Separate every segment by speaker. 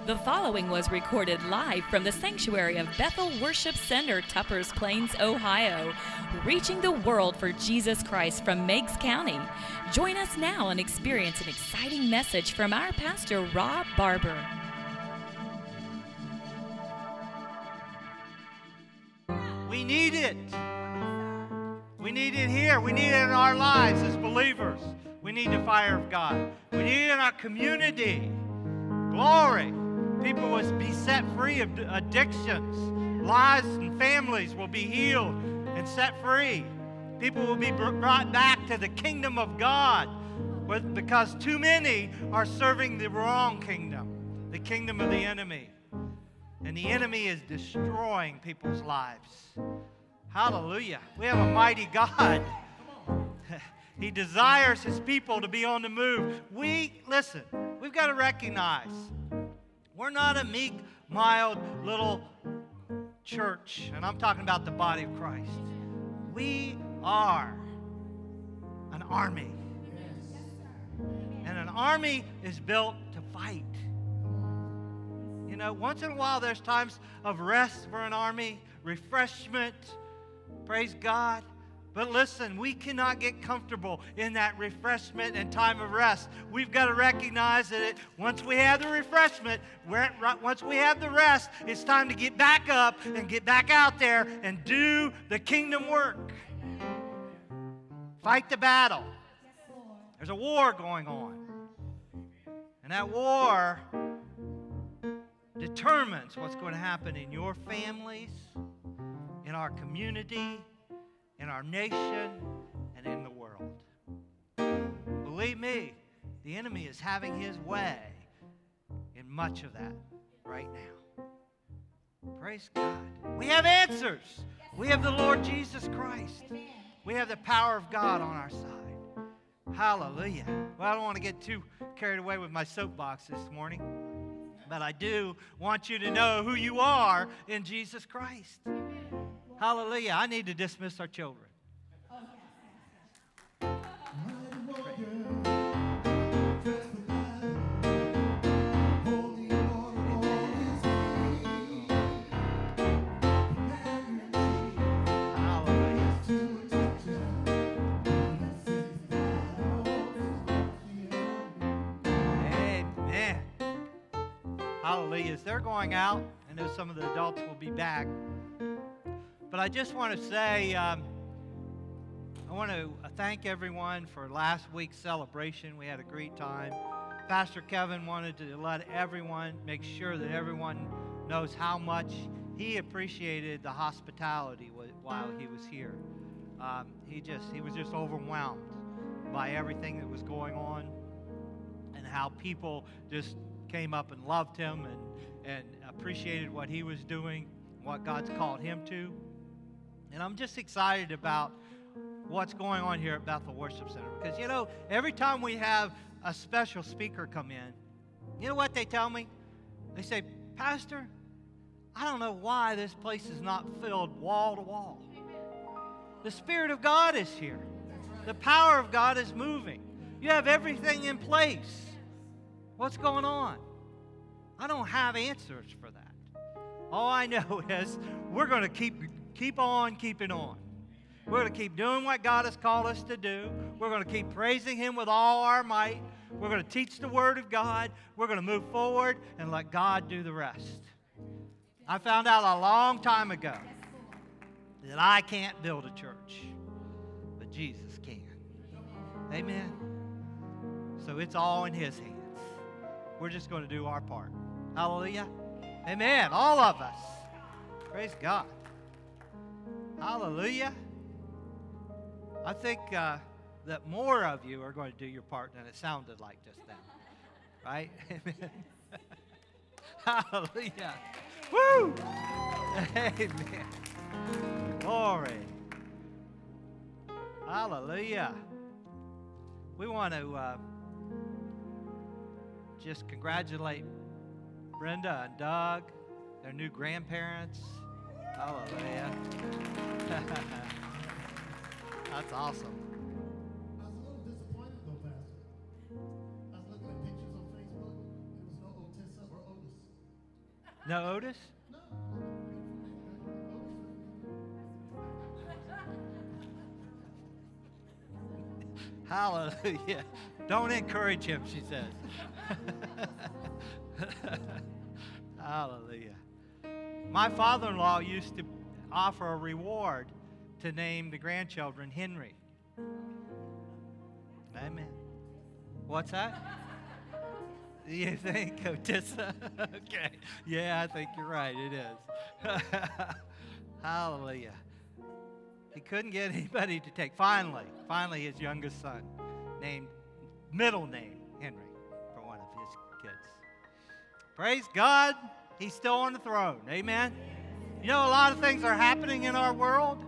Speaker 1: The following was recorded live from the sanctuary of Bethel Worship Center, Tuppers Plains, Ohio, reaching the world for Jesus Christ from Meigs County. Join us now and experience an exciting message from our pastor, Rob Barber.
Speaker 2: We need it. We need it here. We need it in our lives as believers. We need the fire of God. We need it in our community. Glory. People will be set free of addictions. Lives and families will be healed and set free. People will be brought back to the kingdom of God because too many are serving the wrong kingdom, the kingdom of the enemy. And the enemy is destroying people's lives. Hallelujah. We have a mighty God. He desires his people to be on the move. Listen, we've got to recognize we're not a meek, mild little church. And I'm talking about the body of Christ. We are an army. And an army is built to fight. You know, once in a while there's times of rest for an army, refreshment, praise God. But listen, we cannot get comfortable in that refreshment and time of rest. We've got to recognize that once we have the refreshment, once we have the rest, it's time to get back up and get back out there and do the kingdom work. Fight the battle. There's a war going on. And that war determines what's going to happen in your families, in our community, in our nation, and in the world. Believe me, the enemy is having his way in much of that right now. Praise God. We have answers. We have the Lord Jesus Christ. We have the power of God on our side. Hallelujah. Well, I don't want to get too carried away with my soapbox this morning, but I do want you to know who you are in Jesus Christ. Hallelujah. I need to dismiss our children. Amen. Hallelujah. As they're going out, I know some of the adults will be back. But I just want to say, I want to thank everyone for last week's celebration. We had a great time. Pastor Kevin wanted to let everyone, make sure that everyone knows how much he appreciated the hospitality while he was here. He was just overwhelmed by everything that was going on and how people just came up and loved him and appreciated what he was doing, what God's called him to. And I'm just excited about what's going on here at Bethel Worship Center. Because, you know, every time we have a special speaker come in, you know what they tell me? They say, Pastor, I don't know why this place is not filled wall to wall. The Spirit of God is here. The power of God is moving. You have everything in place. What's going on? I don't have answers for that. All I know is we're going to keep on keeping on. We're going to keep doing what God has called us to do. We're going to keep praising him with all our might. We're going to teach the word of God. We're going to move forward and let God do the rest. I found out a long time ago that I can't build a church, but Jesus can. Amen. So it's all in his hands. We're just going to do our part. Hallelujah. Amen. All of us. Praise God. Hallelujah. I think that more of you are going to do your part than it sounded like just then. Right? Amen. Hallelujah. Woo! Amen. Glory. Hallelujah. We want to just congratulate Brenda and Doug, their new grandparents. Hallelujah. That's awesome.
Speaker 3: I was a little disappointed though, Pastor. I was looking at pictures on Facebook. There was no Otessa or Otis.
Speaker 2: No Otis?
Speaker 3: No.
Speaker 2: Hallelujah. Don't encourage him, she says. Hallelujah. My father-in-law used to offer a reward to name the grandchildren Henry. Amen. What's that? You think, Otissa? Okay. Yeah, I think you're right. It is. Hallelujah. He couldn't get anybody to take. Finally, his youngest son named, middle name, Henry, for one of his kids. Praise God, he's still on the throne. Amen. You know, a lot of things are happening in our world.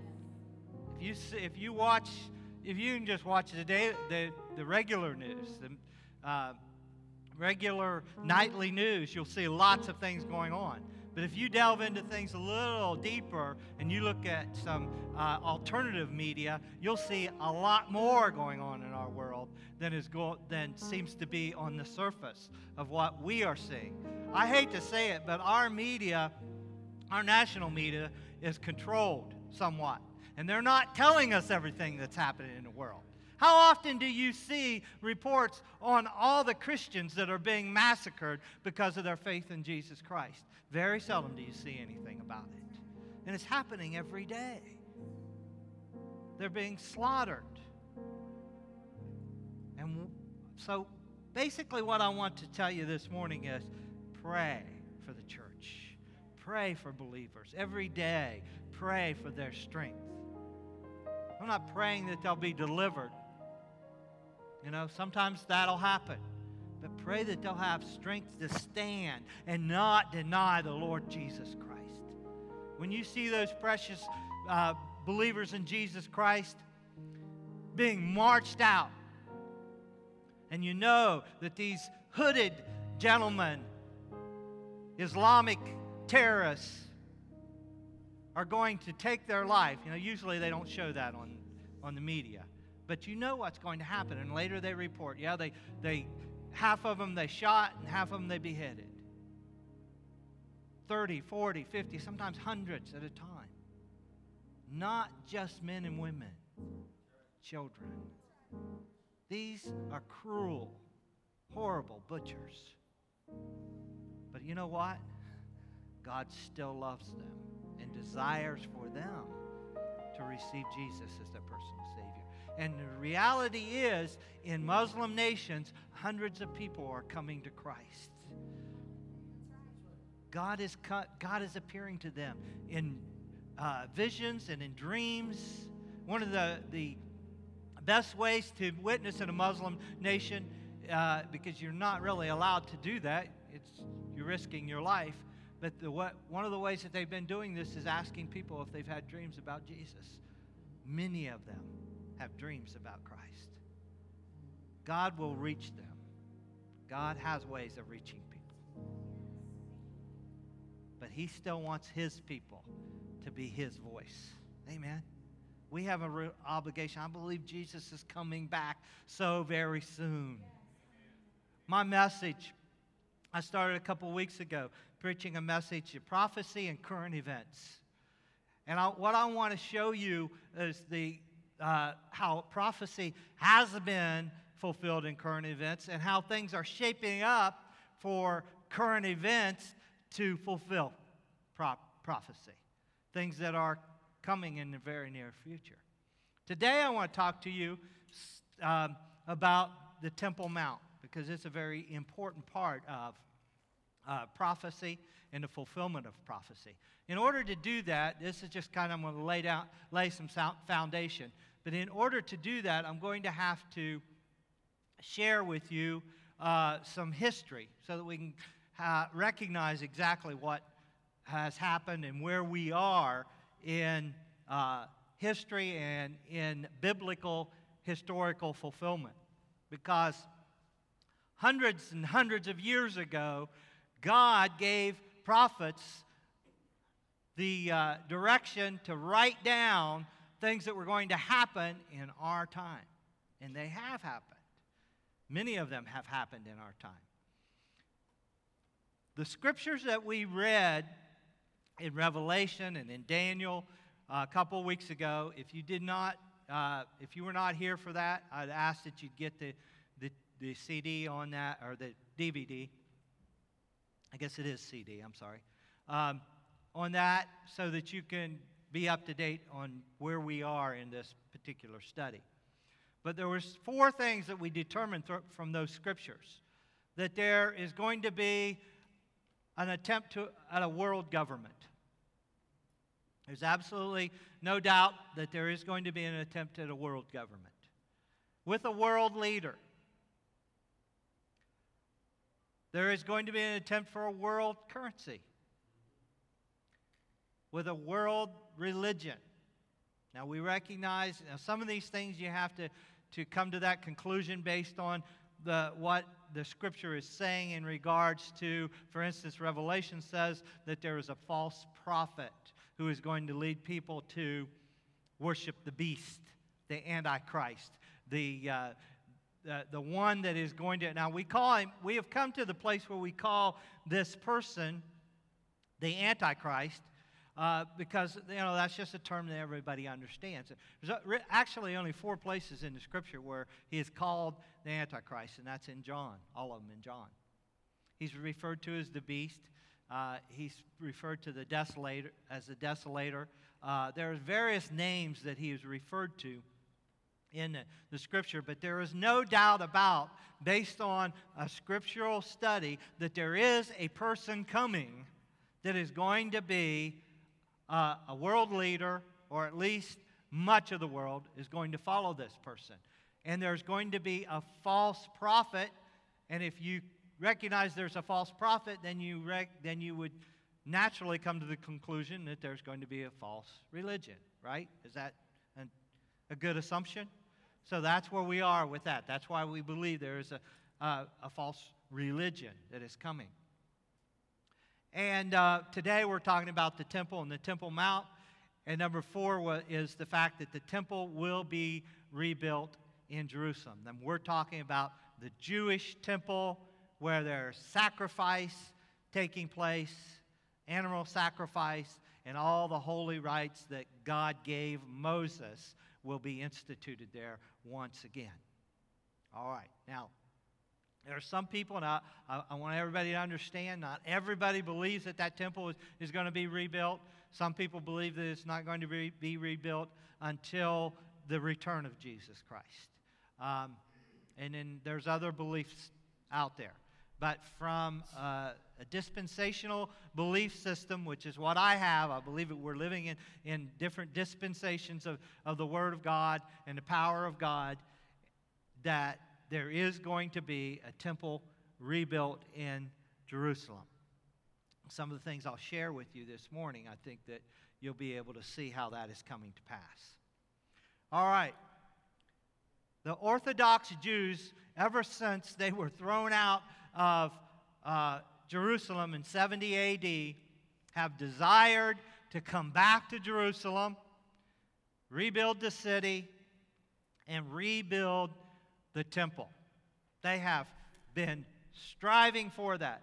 Speaker 2: If you can just watch the regular news, the regular nightly news, you'll see lots of things going on. But if you delve into things a little deeper and you look at some alternative media, you'll see a lot more going on in our world than seems to be on the surface of what we are seeing. I hate to say it, but our media, our national media, is controlled somewhat. And they're not telling us everything that's happening in the world. How often do you see reports on all the Christians that are being massacred because of their faith in Jesus Christ? Very seldom do you see anything about it. And it's happening every day. They're being slaughtered. And so basically what I want to tell you this morning is pray for the church. Pray for believers. Every day, pray for their strength. I'm not praying that they'll be delivered. You know, sometimes that'll happen. But pray that they'll have strength to stand and not deny the Lord Jesus Christ. When you see those precious believers in Jesus Christ being marched out, and you know that these hooded gentlemen, Islamic terrorists, are going to take their life. You know, usually they don't show that on the media. But you know what's going to happen. And later they report, yeah, they half of them they shot and half of them they beheaded. 30, 40, 50, sometimes hundreds at a time. Not just men and women, children. These are cruel, horrible butchers. But you know what? God still loves them and desires for them to receive Jesus as their personal Savior. And the reality is, in Muslim nations, hundreds of people are coming to Christ. God is appearing to them in visions and in dreams. One of the best ways to witness in a Muslim nation, because you're not really allowed to do that, you're risking your life. But one of the ways that they've been doing this is asking people if they've had dreams about Jesus. Many of them have dreams about Christ. God will reach them. God has ways of reaching people. But He still wants His people to be His voice. Amen. We have a real obligation. I believe Jesus is coming back so very soon. My message, I started a couple weeks ago preaching a message of prophecy and current events. And what I want to show you is how prophecy has been fulfilled in current events and how things are shaping up for current events to fulfill prophecy. Things that are coming in the very near future. Today I want to talk to you about the Temple Mount, because it's a very important part of prophecy and the fulfillment of prophecy. In order to do that, this is just kind of, I'm going to lay some foundation. But in order to do that, I'm going to have to share with you some history so that we can recognize exactly what has happened and where we are in history and in biblical historical fulfillment. Because hundreds and hundreds of years ago, God gave prophets the direction to write down things that were going to happen in our time. And they have happened. Many of them have happened in our time. the scriptures that we read in Revelation and in Daniel a couple weeks ago, if you were not here for that, I'd ask that you get the CD on that, or the DVD. I guess it is CD, I'm sorry. On that, so that you can be up to date on where we are in this particular study. But there was 4 things that we determined from those scriptures. That there is going to be an attempt at a world government. There's absolutely no doubt that there is going to be an attempt at a world government with a world leader. There is going to be an attempt for a world currency with a world religion. Now, we recognize some of these things you have to come to that conclusion based on what the Scripture is saying in regards to, for instance, Revelation says that there is a false prophet who is going to lead people to worship the beast, the Antichrist, the one that is going to... Now, we have come to the place where we call this person the Antichrist, because that's just a term that everybody understands. There's actually only 4 places in the Scripture where he is called the Antichrist, and that's in John, all of them in John. He's referred to as the beast. He's referred to the desolator as the desolator. There are various names that he is referred to in the Scripture, but there is no doubt about, based on a scriptural study, that there is a person coming that is going to be a world leader, or at least much of the world is going to follow this person. And there's going to be a false prophet, and if you recognize there's a false prophet, then you would naturally come to the conclusion that there's going to be a false religion, right? Is that a good assumption? So that's where we are with that. That's why we believe there is a false religion that is coming. And today we're talking about the temple and the Temple Mount. And number 4 is the fact that the temple will be rebuilt in Jerusalem. Then we're talking about the Jewish temple where there's sacrifice taking place, animal sacrifice, and all the holy rites that God gave Moses will be instituted there once again. All right, now, there are some people, and I want everybody to understand, not everybody believes that temple is going to be rebuilt. Some people believe that it's not going to be rebuilt until the return of Jesus Christ. And then there's other beliefs out there. But from a dispensational belief system, which is what I have, I believe that we're living in different dispensations of the Word of God and the power of God, that there is going to be a temple rebuilt in Jerusalem. Some of the things I'll share with you this morning, I think that you'll be able to see how that is coming to pass. All right. The Orthodox Jews, ever since they were thrown out of Jerusalem in 70 A.D., have desired to come back to Jerusalem, rebuild the city, and rebuild the temple. They have been striving for that.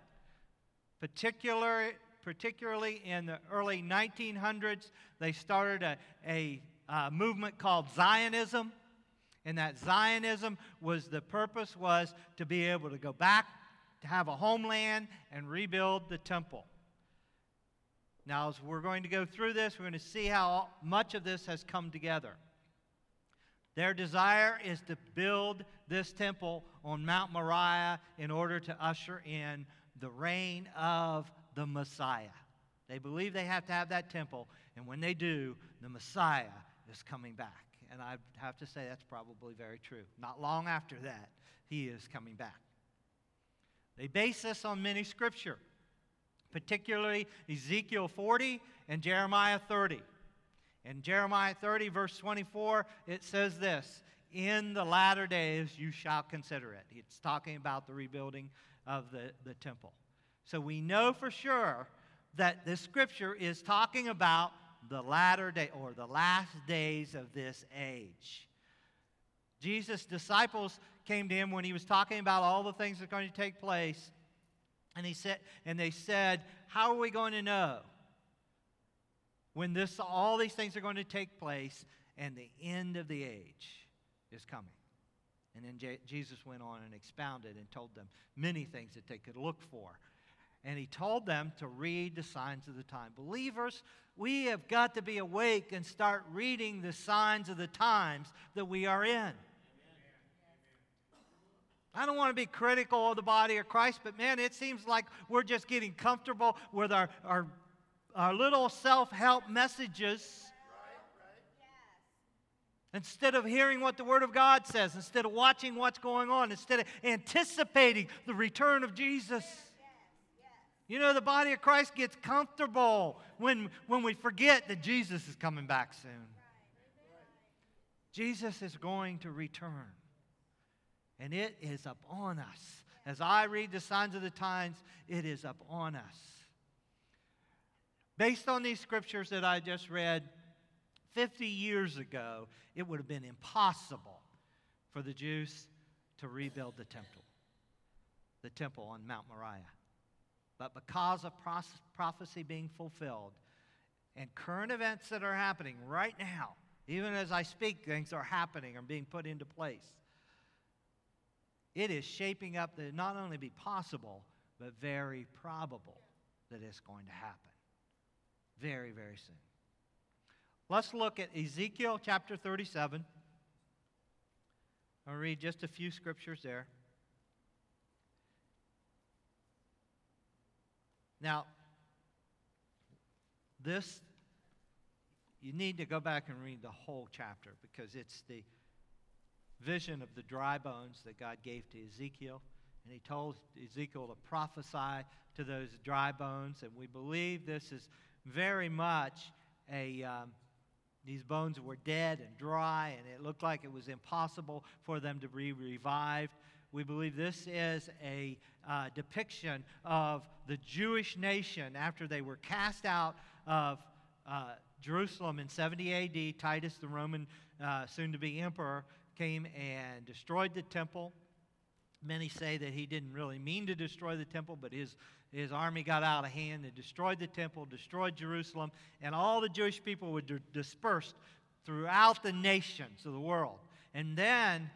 Speaker 2: Particularly in the early 1900s, they started a movement called Zionism. And that Zionism the purpose was to be able to go back, to have a homeland, and rebuild the temple. Now, as we're going to go through this, we're going to see how much of this has come together. Their desire is to build this temple on Mount Moriah in order to usher in the reign of the Messiah. They believe they have to have that temple, and when they do, the Messiah is coming back. And I have to say that's probably very true. Not long after that, he is coming back. They base this on many scripture, particularly Ezekiel 40 and Jeremiah 30. In Jeremiah 30, verse 24, it says this: "In the latter days you shall consider it." It's talking about the rebuilding of the temple. So we know for sure that this scripture is talking about the latter day, or the last days of this age. Jesus' disciples came to him when he was talking about all the things that are going to take place And they said, how are we going to know when all these things are going to take place and the end of the age is coming? And then Jesus went on and expounded and told them many things that they could look for. And he told them to read the signs of the time. Believers, we have got to be awake and start reading the signs of the times that we are in. I don't want to be critical of the body of Christ, but man, it seems like we're just getting comfortable with our little self-help messages. Instead of hearing what the Word of God says, instead of watching what's going on, instead of anticipating the return of Jesus. You know, the body of Christ gets comfortable when we forget that Jesus is coming back soon. Jesus is going to return. And it is upon us. As I read the signs of the times, it is upon us. Based on these scriptures that I just read, 50 years ago, it would have been impossible for the Jews to rebuild the temple on Mount Moriah. But because of prophecy being fulfilled and current events that are happening right now, even as I speak, things are happening and being put into place. It is shaping up to not only be possible, but very probable that it's going to happen very, very soon. Let's look at Ezekiel chapter 37. I'll read just a few scriptures there. Now, you need to go back and read the whole chapter because it's the vision of the dry bones that God gave to Ezekiel. And he told Ezekiel to prophesy to those dry bones. And we believe this is very much these bones were dead and dry, and it looked like it was impossible for them to be revived. We believe this is a depiction of the Jewish nation after they were cast out of Jerusalem in 70 A.D. Titus, the Roman soon-to-be emperor, came and destroyed the temple. Many say that he didn't really mean to destroy the temple, but his army got out of hand and destroyed the temple, destroyed Jerusalem, and all the Jewish people were dispersed throughout the nations of the world. And then,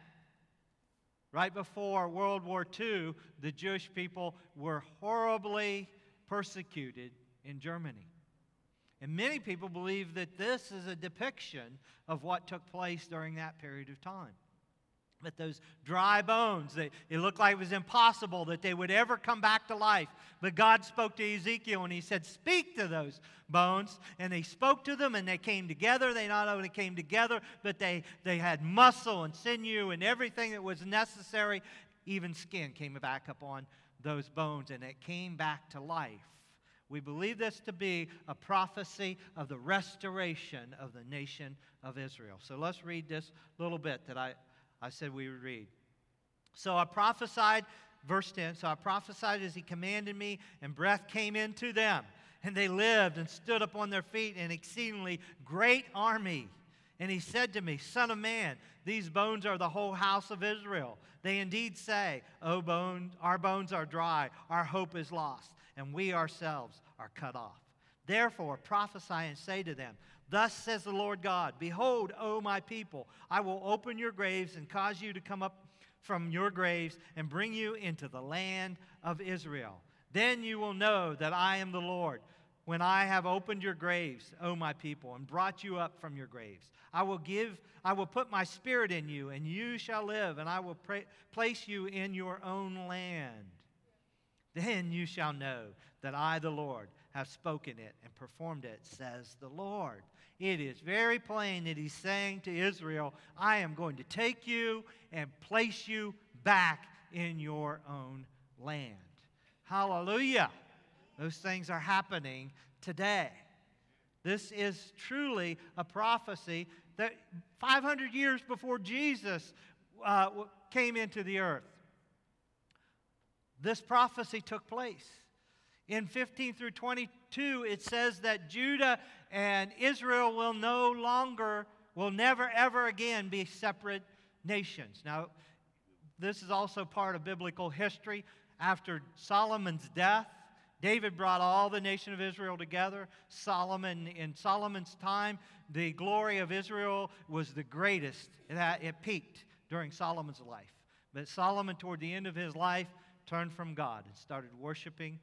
Speaker 2: right before World War II, the Jewish people were horribly persecuted in Germany. And many people believe that this is a depiction of what took place during that period of time. But those dry bones, it looked like it was impossible that they would ever come back to life. But God spoke to Ezekiel and he said, speak to those bones. And he spoke to them and they came together. They not only came together, but they had muscle and sinew and everything that was necessary. Even skin came back upon those bones and it came back to life. We believe this to be a prophecy of the restoration of the nation of Israel. So let's read this little bit that I said we would read. So I prophesied, verse 10, so I prophesied as he commanded me, and breath came into them. And they lived and stood upon their feet, an exceedingly great army. And he said to me, Son of man, these bones are the whole house of Israel. They indeed say, O bones, our bones are dry, our hope is lost, and we ourselves are cut off. Therefore prophesy and say to them, Thus says the Lord God, Behold, O my people, I will open your graves and cause you to come up from your graves and bring you into the land of Israel. Then you will know that I am the Lord, when I have opened your graves, O my people, and brought you up from your graves. I will put my spirit in you, and you shall live, and I will place you in your own land. Then you shall know that I, the Lord, have spoken it and performed it, says the Lord. It is very plain that he's saying to Israel, I am going to take you and place you back in your own land. Hallelujah. Those things are happening today. This is truly a prophecy that 500 years before Jesus came into the earth. This prophecy took place. In 15 through 22, it says that Judah and Israel will never, ever again be separate nations. Now, this is also part of biblical history. after Solomon's death, David brought all the nation of Israel together. In Solomon's time, the glory of Israel was the greatest. It peaked during Solomon's life. But Solomon, toward the end of his life, turned from God and started worshiping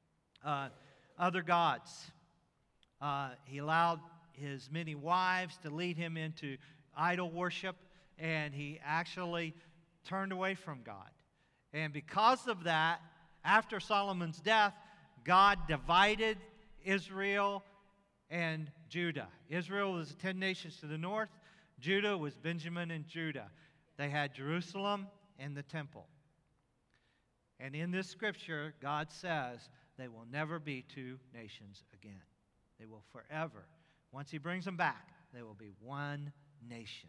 Speaker 2: other gods. He allowed his many wives to lead him into idol worship, and he actually turned away from God. And because of that, after Solomon's death, God divided Israel and Judah. Israel was the 10 nations to the north. Judah was Benjamin and Judah. They had Jerusalem and the temple. And in this scripture, God says they will never be two nations again. They will forever. Once he brings them back, they will be one nation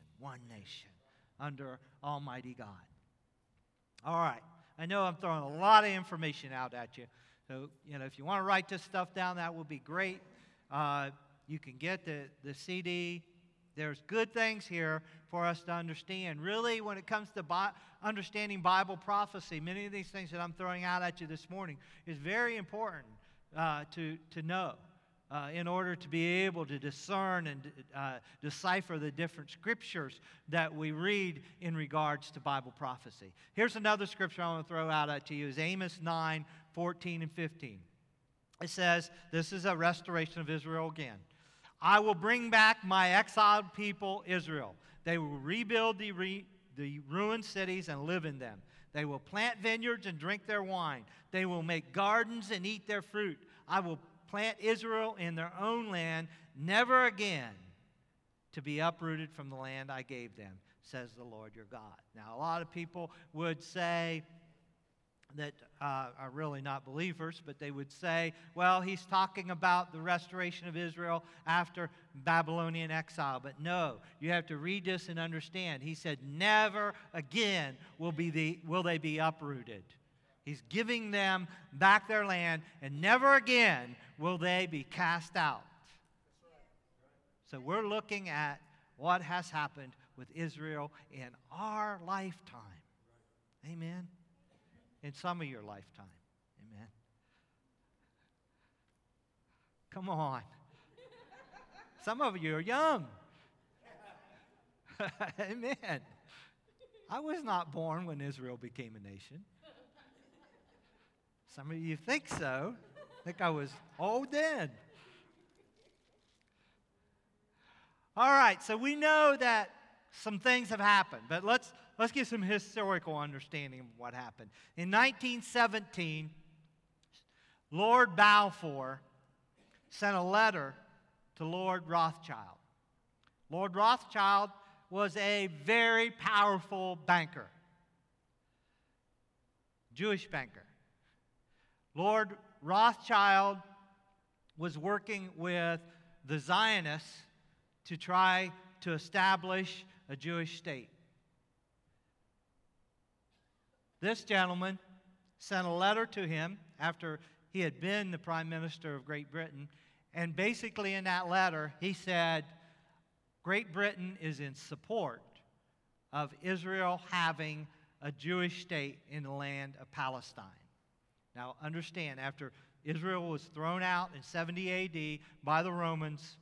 Speaker 2: under Almighty God. All right. I know I'm throwing a lot of information out at you. So, if you want to write this stuff down, that would be great. You can get the CD. There's good things here for us to understand. Really, when it comes to understanding Bible prophecy, many of these things that I'm throwing out at you this morning is very important to know in order to be able to discern and decipher the different scriptures that we read in regards to Bible prophecy. Here's another scripture I want to throw out at you is Amos 9, 14 and 15. It says, this is a restoration of Israel again. I will bring back my exiled people, Israel. They will rebuild the ruined cities and live in them. They will plant vineyards and drink their wine. They will make gardens and eat their fruit. I will plant Israel in their own land, never again to be uprooted from the land I gave them, says the Lord your God. Now, a lot of people would say that are really not believers, but they would say, well, he's talking about the restoration of Israel after Babylonian exile. But no, you have to read this and understand. He said, never again will they be uprooted. He's giving them back their land, and never again will they be cast out. So we're looking at what has happened with Israel in our lifetime. Amen. In some of your lifetime. Amen. Come on. Some of you are young. Amen. I was not born when Israel became a nation. Some of you think so. Think I was old then. All right, so we know that some things have happened, but let's get some historical understanding of what happened. In 1917, Lord Balfour sent a letter to Lord Rothschild. Lord Rothschild was a very powerful banker, Jewish banker. Lord Rothschild was working with the Zionists to try to establish a Jewish state. This gentleman sent a letter to him after he had been the Prime Minister of Great Britain, and basically in that letter he said, Great Britain is in support of Israel having a Jewish state in the land of Palestine. Now understand, after Israel was thrown out in 70 A.D. by the Romans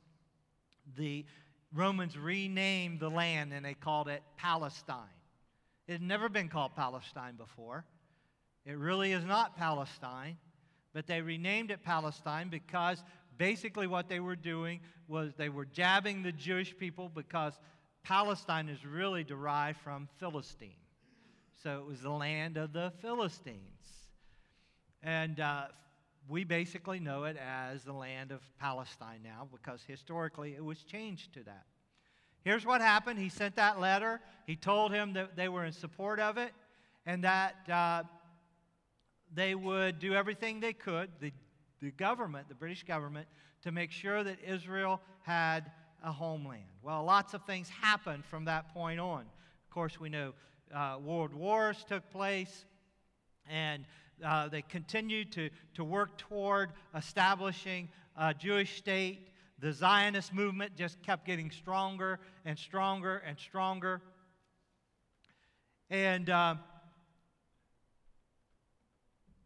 Speaker 2: renamed the land and they called it Palestine. It had never been called Palestine before. It really is not Palestine, but they renamed it Palestine because basically what they were doing was they were jabbing the Jewish people because Palestine is really derived from Philistine. So it was the land of the Philistines. And we basically know it as the land of Palestine now because historically it was changed to that. Here's what happened. He sent that letter. He told him that they were in support of it and that they would do everything they could, the government, the British government, to make sure that Israel had a homeland. Well, lots of things happened from that point on. Of course, we know world wars took place, and they continued to work toward establishing a Jewish state. The Zionist movement just kept getting stronger and stronger and stronger. And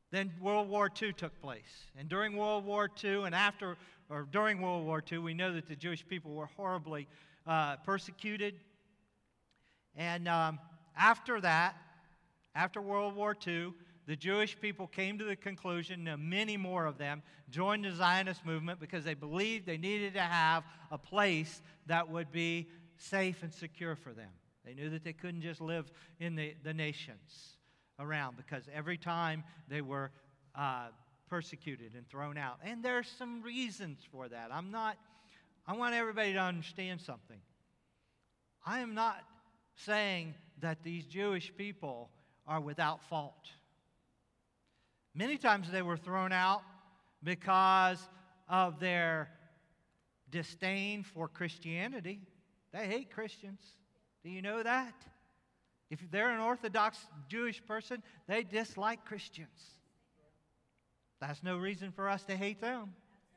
Speaker 2: Then World War II took place. And during World War II and during World War II, we know that the Jewish people were horribly persecuted. And after that, after World War II, the Jewish people came to the conclusion that many more of them joined the Zionist movement because they believed they needed to have a place that would be safe and secure for them. They knew that they couldn't just live in the nations around, because every time they were persecuted and thrown out. And there's some reasons for that. I want everybody to understand something. I am not saying that these Jewish people are without fault. Many times they were thrown out because of their disdain for Christianity. They hate Christians. Do you know that? If they're an Orthodox Jewish person, they dislike Christians. That's no reason for us to hate them.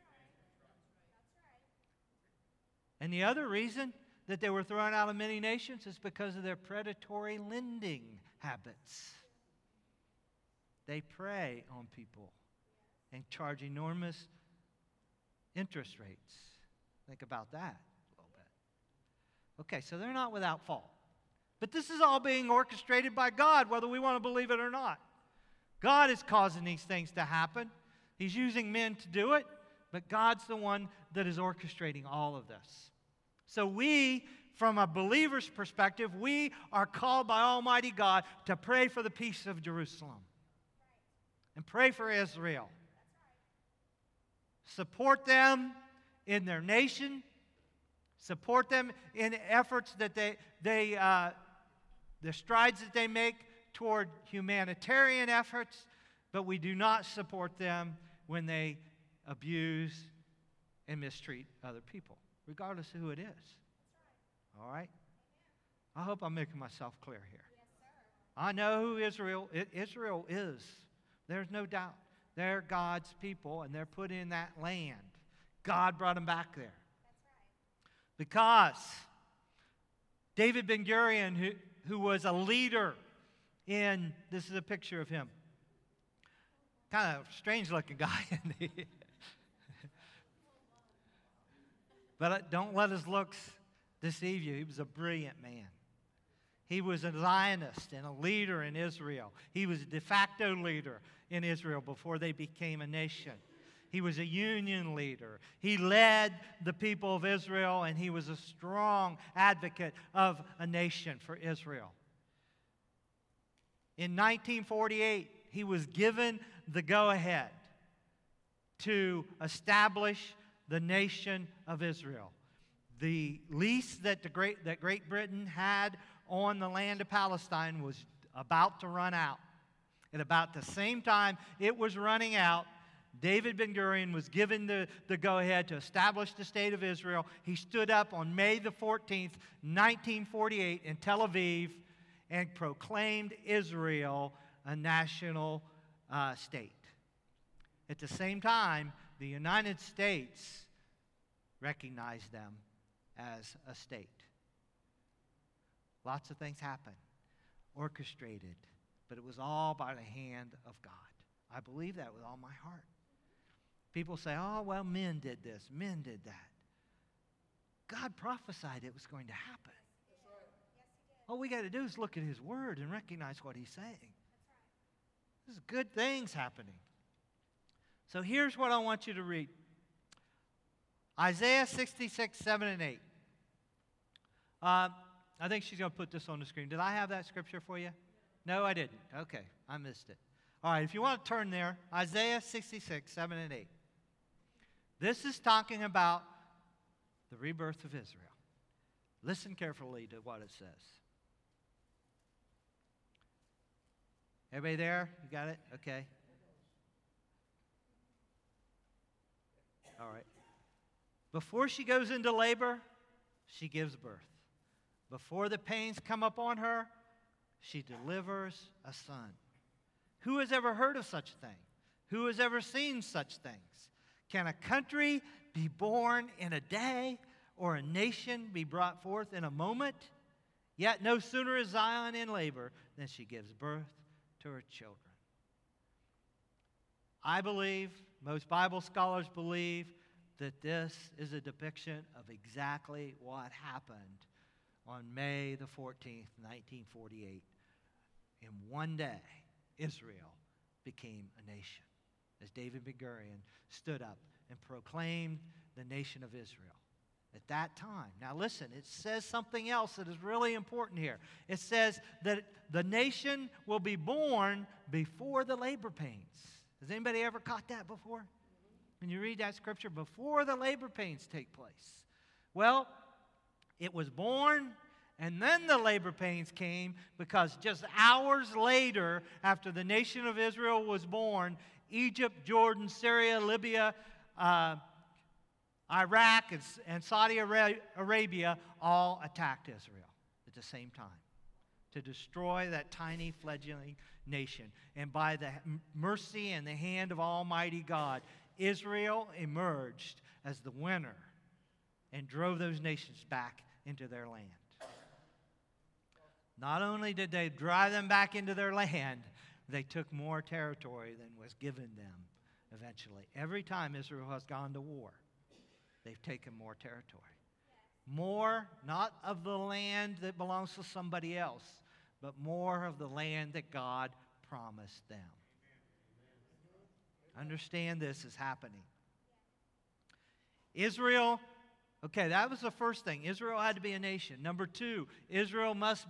Speaker 2: And the other reason that they were thrown out of many nations is because of their predatory lending habits. They prey on people and charge enormous interest rates. Think about that a little bit. Okay, so they're not without fault. But this is all being orchestrated by God, whether we want to believe it or not. God is causing these things to happen. He's using men to do it, but God's the one that is orchestrating all of this. So we, from a believer's perspective, we are called by Almighty God to pray for the peace of Jerusalem and pray for Israel. Support them in their nation. Support them in efforts that the strides that they make toward humanitarian efforts, but we do not support them when they abuse and mistreat other people, regardless of who it is. All right? I hope I'm making myself clear here. I know who Israel is. There's no doubt. They're God's people, and they're put in that land. God brought them back there. Because David Ben-Gurion, who was a leader this is a picture of him. Kind of strange-looking guy, isn't he? But don't let his looks deceive you. He was a brilliant man. He was a Zionist and a leader in Israel. He was a de facto leader in Israel before they became a nation. He was a union leader. He led the people of Israel, and he was a strong advocate of a nation for Israel. In 1948, he was given the go-ahead to establish the nation of Israel. The lease that Great Britain had on the land of Palestine was about to run out. At about the same time it was running out, David Ben-Gurion was given the go-ahead to establish the state of Israel. He stood up on May the 14th, 1948 in Tel Aviv and proclaimed Israel a national state. At the same time, the United States recognized them as a state. Lots of things happened, orchestrated, but it was all by the hand of God. I believe that with all my heart. People say, oh, well, men did this, men did that. God prophesied it was going to happen.
Speaker 3: That's right.
Speaker 2: All we got to do is look at His Word and recognize what He's saying. There's good things happening. So here's what I want you to read. Isaiah 66, 7 and 8. I think she's going to put this on the screen. Did I have that scripture for you? No, I didn't. Okay, I missed it. All right, if you want to turn there, Isaiah 66, 7 and 8. This is talking about the rebirth of Israel. Listen carefully to what it says. Everybody there? You got it? Okay. All right. Before she goes into labor, she gives birth. Before the pains come upon her, she delivers a son. Who has ever heard of such a thing? Who has ever seen such things? Can a country be born in a day, or a nation be brought forth in a moment? Yet no sooner is Zion in labor than she gives birth to her children. I believe, most Bible scholars believe, that this is a depiction of exactly what happened on May the 14th, 1948. In one day, Israel became a nation, as David Ben-Gurion stood up and proclaimed the nation of Israel at that time. Now listen, it says something else that is really important here. It says that the nation will be born before the labor pains. Has anybody ever caught that before? When you read that scripture, before the labor pains take place. Well, it was born, and then the labor pains came, because just hours later, after the nation of Israel was born, Egypt, Jordan, Syria, Libya, Iraq, and Saudi Arabia all attacked Israel at the same time to destroy that tiny fledgling nation. And by the mercy and the hand of Almighty God, Israel emerged as the winner and drove those nations back into their land. Not only did they drive them back into their land, they took more territory than was given them eventually. Every time Israel has gone to war, they've taken more territory. More, not of the land that belongs to somebody else, but more of the land that God promised them. Understand this is happening. Israel, okay, that was the first thing. Israel had to be a nation. Number two, Israel must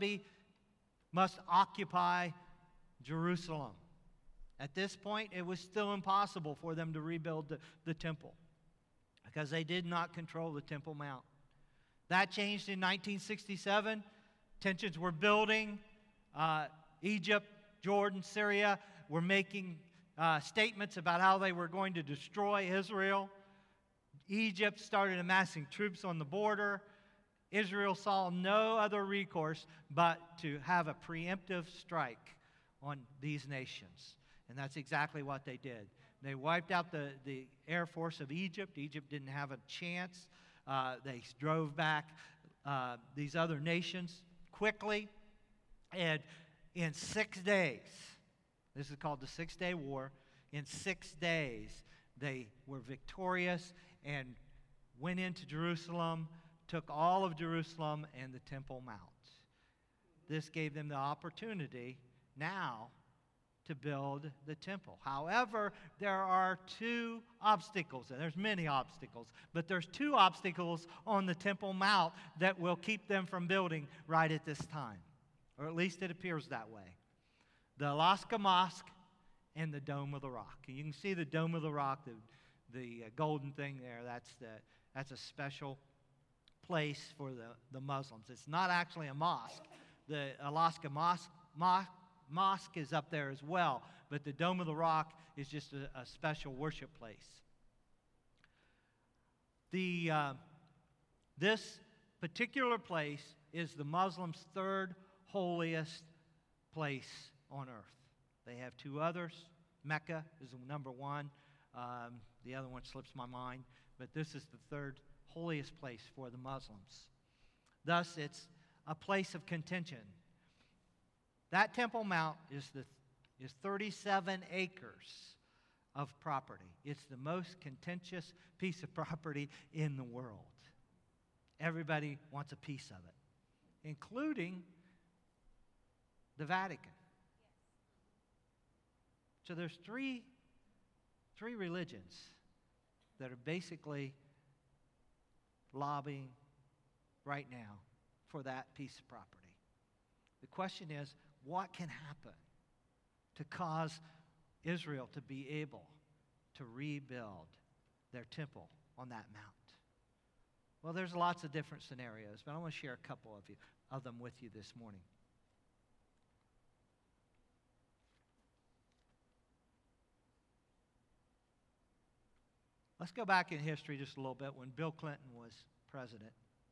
Speaker 2: occupy Jerusalem. At this point, it was still impossible for them to rebuild the temple, because they did not control the Temple Mount. That changed in 1967. Tensions were building. Egypt, Jordan, Syria were making statements about how they were going to destroy Israel. Egypt started amassing troops on the border. Israel saw no other recourse but to have a preemptive strike on these nations. And that's exactly what they did. They wiped out the air force of Egypt. Egypt didn't have a chance. They drove back these other nations quickly. And in 6 days, this is called the 6-Day War, in 6 days they were victorious and went into Jerusalem, took all of Jerusalem and the Temple Mount. This gave them the opportunity now to build the temple. However, there are two obstacles, and there's many obstacles, but there's two obstacles on the Temple Mount that will keep them from building right at this time, or at least it appears that way. The Al-Aqsa Mosque and the Dome of the Rock. And you can see the Dome of the Rock, the golden thing there. That's a special place for the Muslims. It's not actually a mosque. The Al-Aqsa Mosque is up there as well, but the Dome of the Rock is just a special worship place. This particular place is the Muslims' third holiest place on earth. They have two others. Mecca is number one. The other one slips my mind, but this is the third holiest place for the Muslims. Thus, it's a place of contention. That Temple Mount is 37 acres of property. It's the most contentious piece of property in the world. Everybody wants a piece of it, including the Vatican. So there's three religions that are basically lobbying right now for that piece of property. The question is, what can happen to cause Israel to be able to rebuild their temple on that mount? Well, there's lots of different scenarios, but I want to share a couple of them with you this morning. Let's go back in history just a little bit when Bill Clinton was president.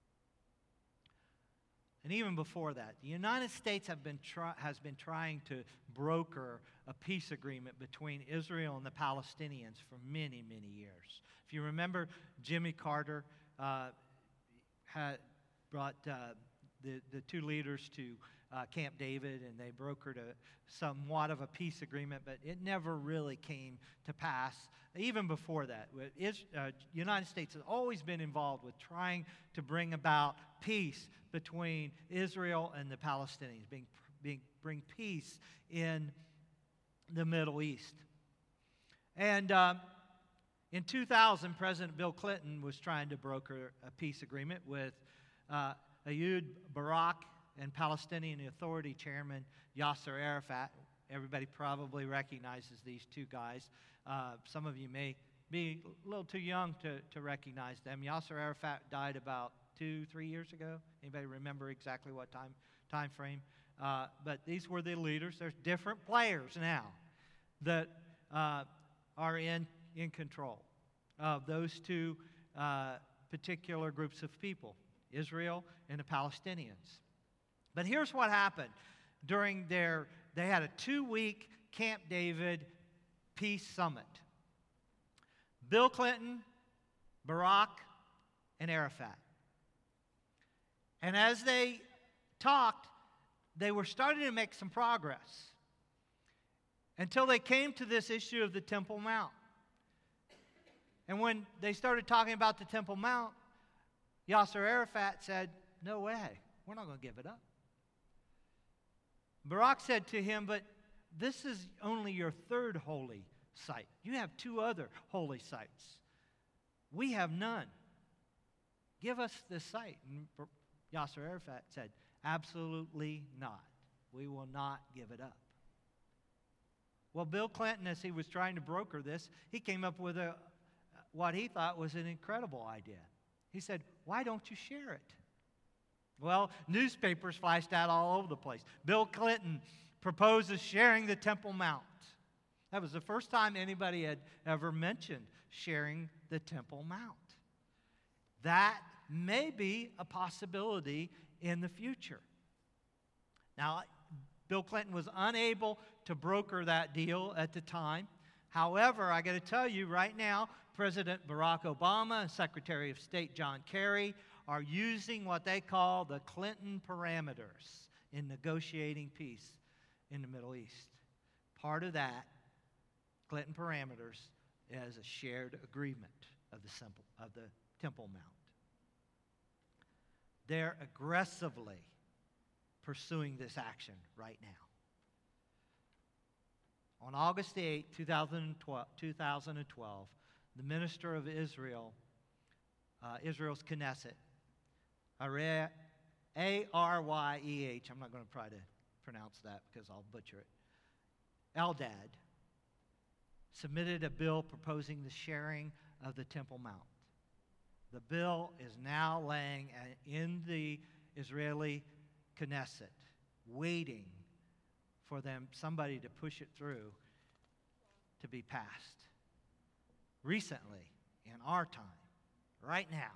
Speaker 2: And even before that, the United States has been trying to broker a peace agreement between Israel and the Palestinians for many, many years. If you remember, Jimmy Carter had brought the two leaders to Camp David, and they brokered somewhat of a peace agreement, but it never really came to pass. Even before that, the United States has always been involved with trying to bring about peace between Israel and the Palestinians, bring peace in the Middle East. And in 2000, President Bill Clinton was trying to broker a peace agreement with Ehud Barak and Palestinian Authority Chairman Yasser Arafat. Everybody probably recognizes these two guys. Some of you may be a little too young to recognize them. Yasser Arafat died about 2-3 years ago. Anybody remember exactly what time frame? But these were the leaders. There's different players now that are in control of those two particular groups of people, Israel and the Palestinians. But here's what happened during they had a 2-week Camp David peace summit. Bill Clinton, Barack, and Arafat. And as they talked, they were starting to make some progress until they came to this issue of the Temple Mount. And when they started talking about the Temple Mount, Yasser Arafat said, "No way, we're not going to give it up." Barack said to him, "But this is only your third holy site. You have 2 other holy sites. We have none. Give us this site." And Yasser Arafat said, "Absolutely not. We will not give it up." Well, Bill Clinton, as he was trying to broker this, he came up with what he thought was an incredible idea. He said, "Why don't you share it?" Well, newspapers flashed out all over the place. Bill Clinton proposes sharing the Temple Mount. That was the first time anybody had ever mentioned sharing the Temple Mount. That may be a possibility in the future. Now, Bill Clinton was unable to broker that deal at the time. However, I got to tell you right now, President Barack Obama and Secretary of State John Kerry are using what they call the Clinton parameters in negotiating peace in the Middle East. Part of that, Clinton parameters, is a shared agreement of the Temple Mount. They're aggressively pursuing this action right now. On August 8, 2012, the minister of Israel, Israel's Knesset, Aryeh, I'm not going to try to pronounce that because I'll butcher it, Eldad, submitted a bill proposing the sharing of the Temple Mount. The bill is now laying in the Israeli Knesset, waiting for somebody to push it through to be passed. Recently, in our time, right now,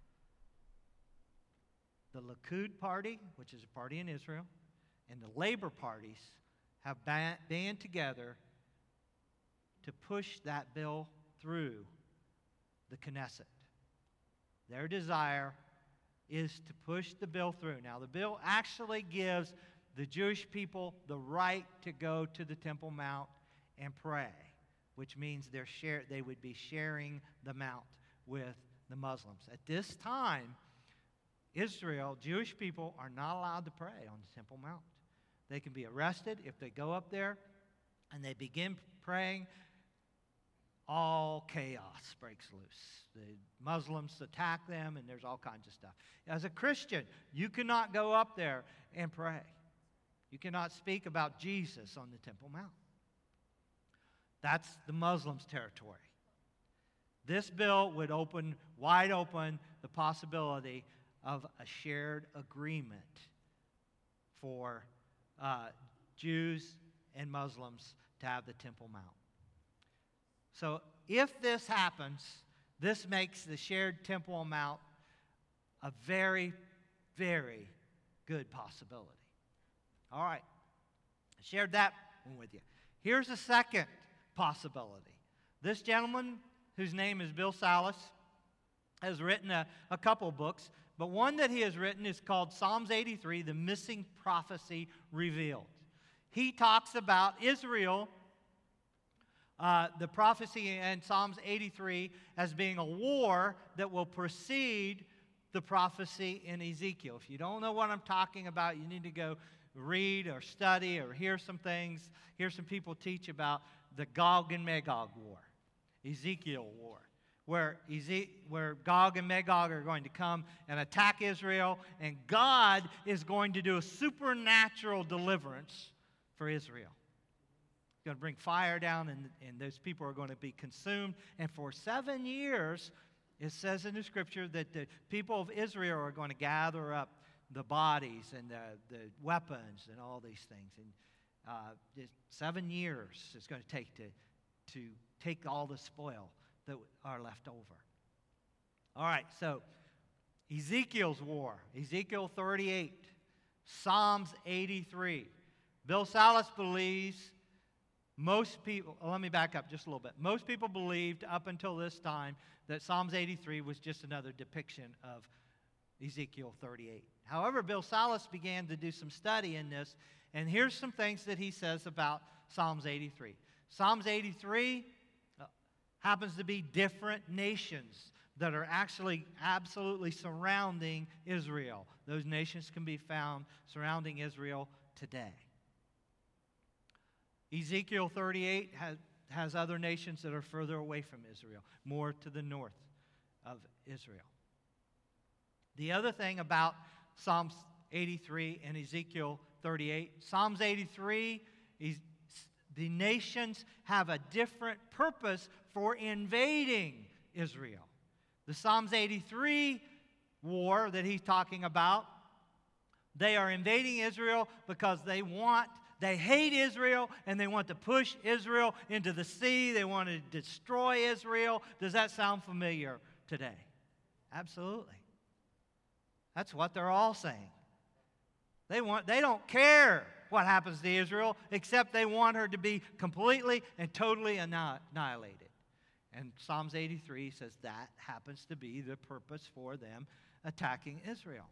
Speaker 2: the Likud party, which is a party in Israel, and the labor parties have band together to push that bill through the Knesset. Their desire is to push the bill through. Now, the bill actually gives the Jewish people the right to go to the Temple Mount and pray, which means they would be sharing the mount with the Muslims. At this time, Israel, Jewish people, are not allowed to pray on the Temple Mount. They can be arrested if they go up there and they begin praying. All chaos breaks loose. The Muslims attack them, and there's all kinds of stuff. As a Christian, you cannot go up there and pray. You cannot speak about Jesus on the Temple Mount. That's the Muslims' territory. This bill would wide open the possibility of a shared agreement for Jews and Muslims to have the Temple Mount. So if this happens, this makes the shared Temple Mount a very, very good possibility. All right, I shared that one with you. Here's a second possibility. This gentleman, whose name is Bill Salus, has written a couple books, but one that he has written is called Psalms 83, The Missing Prophecy Revealed. He talks about Israel, the prophecy in Psalms 83, as being a war that will precede the prophecy in Ezekiel. If you don't know what I'm talking about, you need to go read or study or hear some things. Hear some people teach about the Gog and Magog war, Ezekiel war, where Gog and Magog are going to come and attack Israel, and God is going to do a supernatural deliverance for Israel. He's going to bring fire down, and those people are going to be consumed. And for 7 years, it says in the Scripture that the people of Israel are going to gather up the bodies and the weapons and all these things. And 7 years it's going to take to take all the spoil that are left over. All right, so Ezekiel's war, Ezekiel 38, Psalms 83. Bill Salus believes most people, let me back up just a little bit. Most people believed up until this time that Psalms 83 was just another depiction of Ezekiel 38. However, Bill Salus began to do some study in this, and here's some things that he says about Psalms 83. Psalms 83 happens to be different nations that are actually absolutely surrounding Israel. Those nations can be found surrounding Israel today. Ezekiel 38 has other nations that are further away from Israel, more to the north of Israel. The other thing about Psalms 83 and Ezekiel 38, Psalms 83, the nations have a different purpose for invading Israel. The Psalms 83 war that he's talking about, they are invading Israel because they hate Israel, and they want to push Israel into the sea. They want to destroy Israel. Does that sound familiar today? Absolutely. That's what they're all saying. They don't care what happens to Israel, except they want her to be completely and totally annihilated. And Psalms 83 says that happens to be the purpose for them attacking Israel.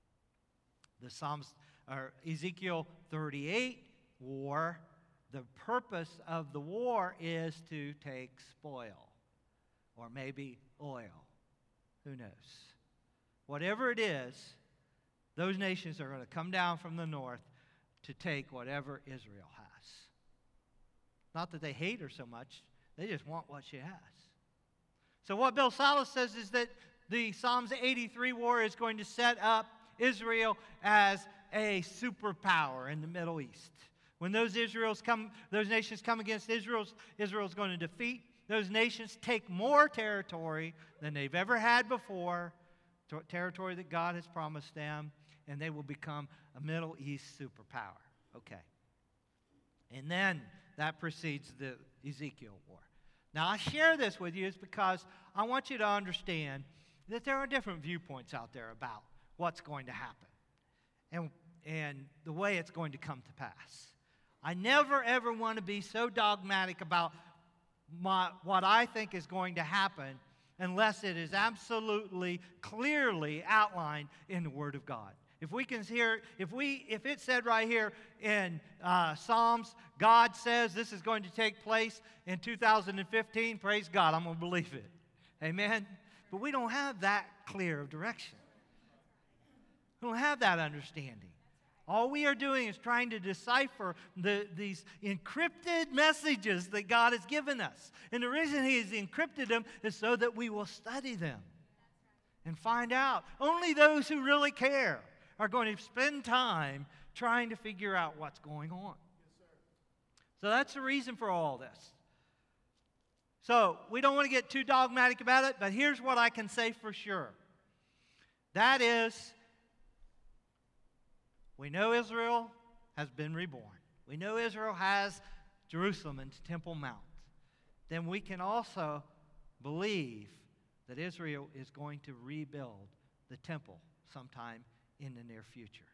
Speaker 2: Ezekiel 38 war, the purpose of the war is to take spoil, or maybe oil. Who knows? Whatever it is, those nations are going to come down from the north to take whatever Israel has. Not that they hate her so much, they just want what she has. So what Bill Salus says is that the Psalms 83 war is going to set up Israel as a superpower in the Middle East. When those nations come against Israel's going to defeat those nations, take more territory than they've ever had before, territory that God has promised them, and they will become a Middle East superpower. Okay. And then that precedes the Ezekiel war. Now, I share this with you is because I want you to understand that there are different viewpoints out there about what's going to happen and the way it's going to come to pass. I never, ever want to be so dogmatic about what I think is going to happen unless it is absolutely clearly outlined in the Word of God. If it said right here in Psalms, God says this is going to take place in 2015, praise God, I'm going to believe it. Amen? But we don't have that clear of direction. We don't have that understanding. All we are doing is trying to decipher these encrypted messages that God has given us. And the reason He has encrypted them is so that we will study them and find out. Only those who really care are going to spend time trying to figure out what's going on. So that's the reason for all this. So we don't want to get too dogmatic about it, but here's what I can say for sure. That is, we know Israel has been reborn. We know Israel has Jerusalem and Temple Mount. Then we can also believe that Israel is going to rebuild the temple sometime in the near future.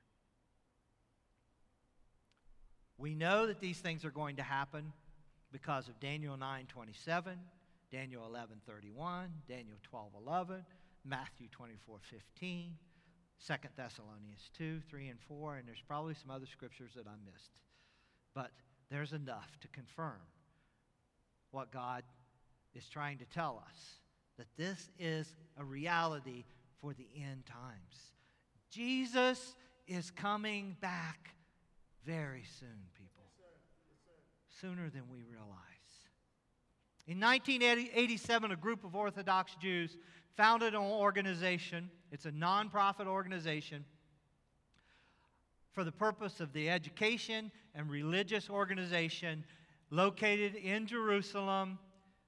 Speaker 2: We know that these things are going to happen because of Daniel 9:27, Daniel 11:31, Daniel 12:11, Matthew 24:15. 2 Thessalonians 2, 3, and 4, and there's probably some other scriptures that I missed. But there's enough to confirm what God is trying to tell us, that this is a reality for the end times. Jesus is coming back very soon, people. Sooner than we realize. In 1987, a group of Orthodox Jews founded an organization. It's a nonprofit organization for the purpose of the education and religious organization located in Jerusalem,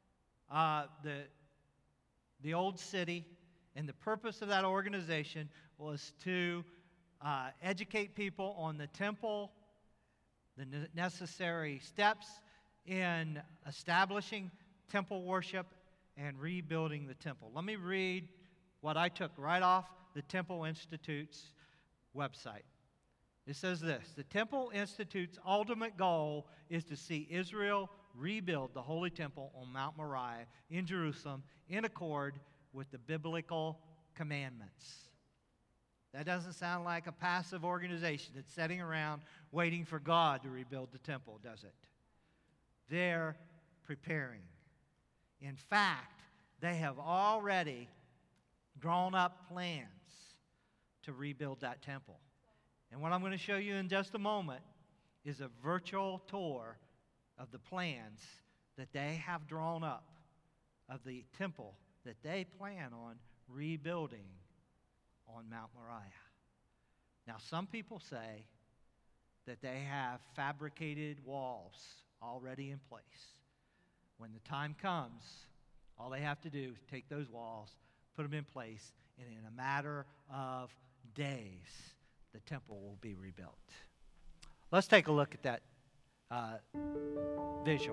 Speaker 2: the old city. And the purpose of that organization was to educate people on the temple, the necessary steps in establishing temple worship and rebuilding the temple. Let me read what I took right off the Temple Institute's website. It says this: the Temple Institute's ultimate goal is to see Israel rebuild the Holy Temple on Mount Moriah in Jerusalem in accord with the biblical commandments. That doesn't sound like a passive organization that's sitting around waiting for God to rebuild the temple, does it? They're preparing. In fact, they have already drawn up plans to rebuild that temple. And what I'm going to show you in just a moment is a virtual tour of the plans that they have drawn up of the temple that they plan on rebuilding on Mount Moriah. Now, some people say that they have fabricated walls already in place. When the time comes, all they have to do is take those walls, put them in place, and in a matter of days, the temple will be rebuilt. Let's take a look at that visual.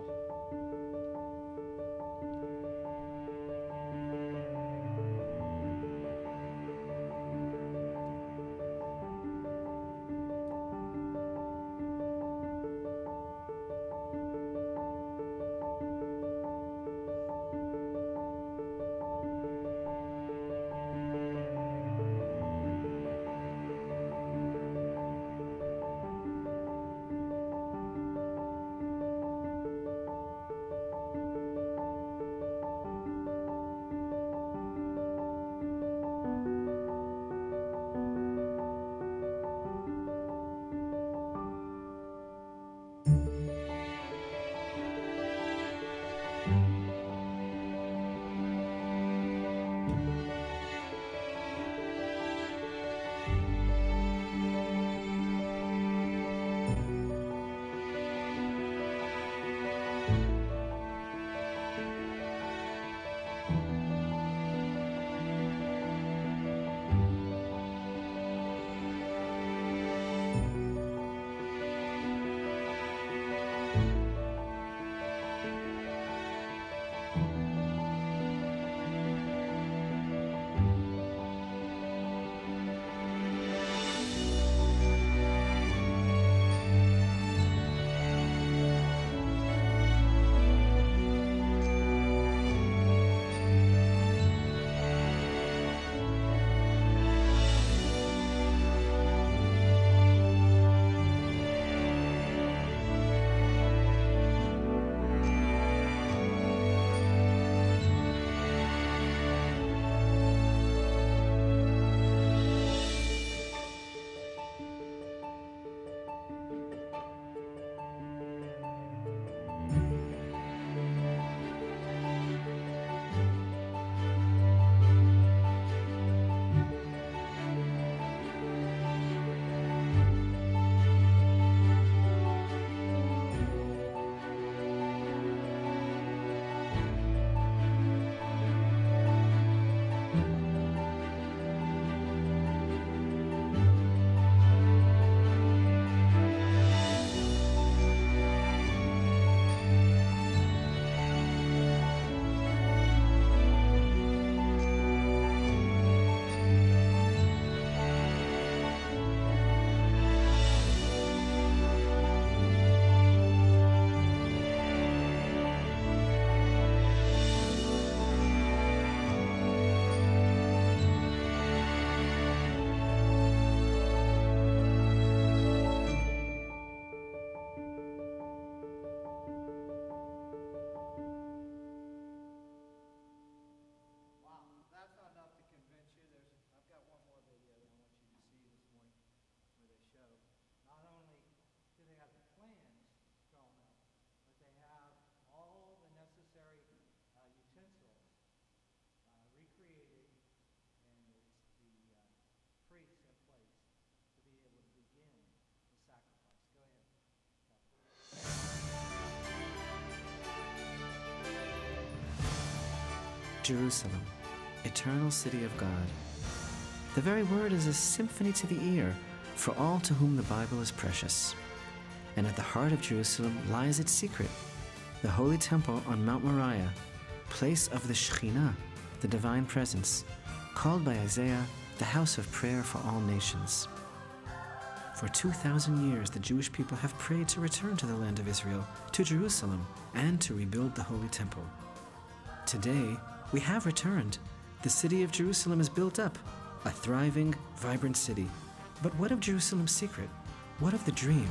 Speaker 4: Jerusalem, eternal city of God. The very word is a symphony to the ear for all to whom the Bible is precious. And at the heart of Jerusalem lies its secret, the holy temple on Mount Moriah, place of the Shekhinah, the divine presence, called by Isaiah the house of prayer for all nations. For 2,000 years, the Jewish people have prayed to return to the land of Israel, to Jerusalem, and to rebuild the holy temple. Today, we have returned. The city of Jerusalem is built up, a thriving, vibrant city. But what of Jerusalem's secret? What of the dream?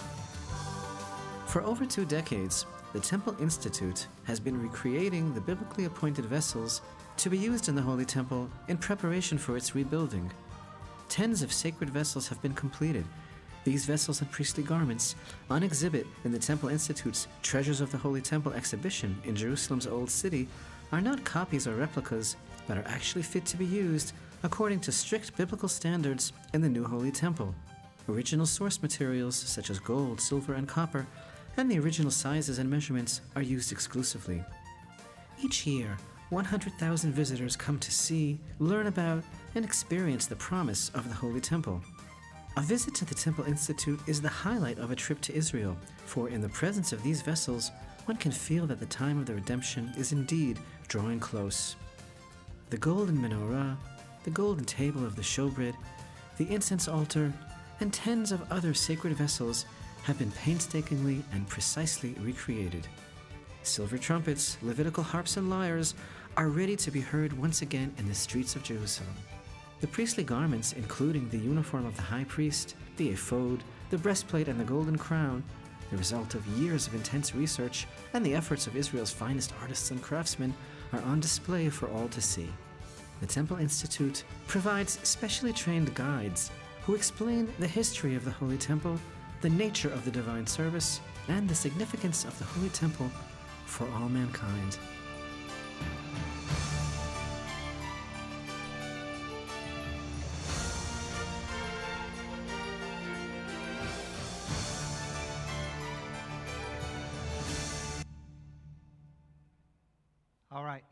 Speaker 4: For over 2 decades, the Temple Institute has been recreating the biblically appointed vessels to be used in the Holy Temple in preparation for its rebuilding. Tens of sacred vessels have been completed. These vessels and priestly garments, on exhibit in the Temple Institute's Treasures of the Holy Temple exhibition in Jerusalem's Old City, are not copies or replicas, but are actually fit to be used according to strict biblical standards in the new Holy Temple. Original source materials such as gold, silver, and copper, and the original sizes and measurements are used exclusively. Each year, 100,000 visitors come to see, learn about, and experience the promise of the Holy Temple. A visit to the Temple Institute is the highlight of a trip to Israel, for in the presence of these vessels, one can feel that the time of the redemption is indeed drawing close. The golden menorah, the golden table of the showbread, the incense altar, and tens of other sacred vessels have been painstakingly and precisely recreated. Silver trumpets, Levitical harps, and lyres are ready to be heard once again in the streets of Jerusalem. The priestly garments, including the uniform of the high priest, the ephod, the breastplate, and the golden crown, the result of years of intense research and the efforts of Israel's finest artists and craftsmen, are on display for all to see. The Temple Institute provides specially trained guides who explain the history of the Holy Temple, the nature of the divine service, and the significance of the Holy Temple for all mankind.
Speaker 2: All right.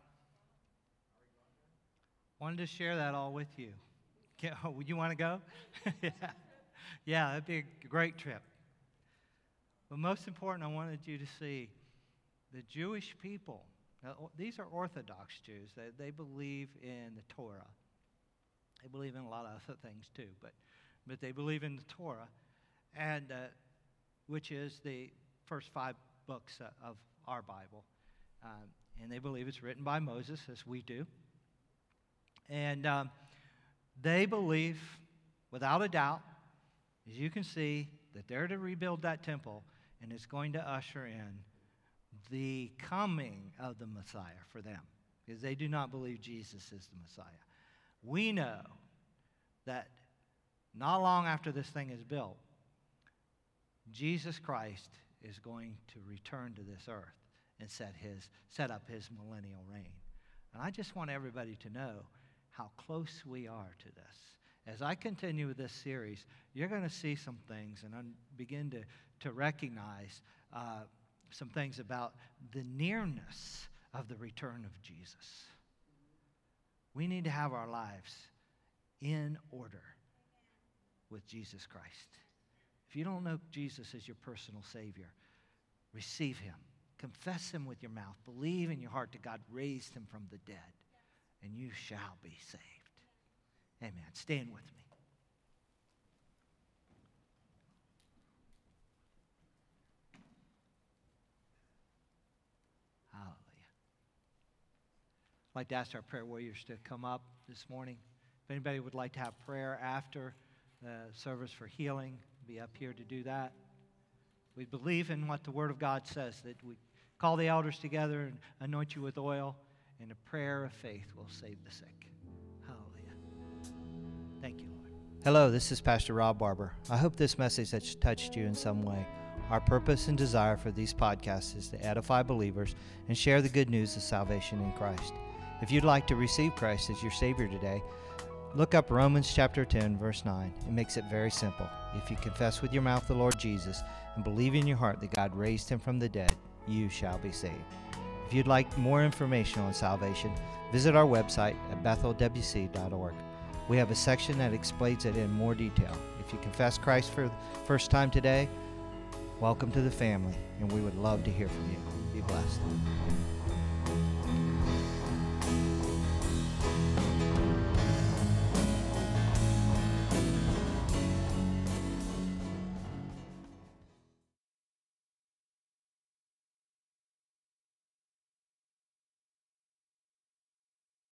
Speaker 2: Wanted to share that all with you. Would you want to go? Yeah, that'd be a great trip. But most important, I wanted you to see the Jewish people. Now, these are Orthodox Jews. They believe in the Torah. They believe in a lot of other things too, but they believe in the Torah, and which is the first 5 books of our Bible. And they believe it's written by Moses, as we do. And they believe, without a doubt, as you can see, that they're to rebuild that temple, and it's going to usher in the coming of the Messiah for them, because they do not believe Jesus is the Messiah. We know that not long after this thing is built, Jesus Christ is going to return to this earth and set up his millennial reign. And I just want everybody to know how close we are to this. As I continue with this series, you're going to see some things and begin to recognize some things about the nearness of the return of Jesus. We need to have our lives in order with Jesus Christ. If you don't know Jesus as your personal Savior, receive him. Confess him with your mouth. Believe in your heart that God raised him from the dead, and you shall be saved. Amen. Stand with me. Hallelujah. I'd like to ask our prayer warriors to come up this morning. If anybody would like to have prayer after the service for healing, be up here to do that. We believe in what the Word of God says, that we call the elders together and anoint you with oil, and a prayer of faith will save the sick. Hallelujah. Thank you, Lord. Hello, this is Pastor Rob Barber. I hope this message has touched you in some way. Our purpose and desire for these podcasts is to edify believers and share the good news of salvation in Christ. If you'd like to receive Christ as your Savior today, look up Romans chapter 10, verse 9. It makes it very simple. If you confess with your mouth the Lord Jesus and believe in your heart that God raised him from the dead, you shall be saved. If you'd like more information on salvation, visit our website at bethelwc.org. We have a section that explains it in more detail. If you confess Christ for the first time today, welcome to the family, and we would love to hear from you. Be blessed.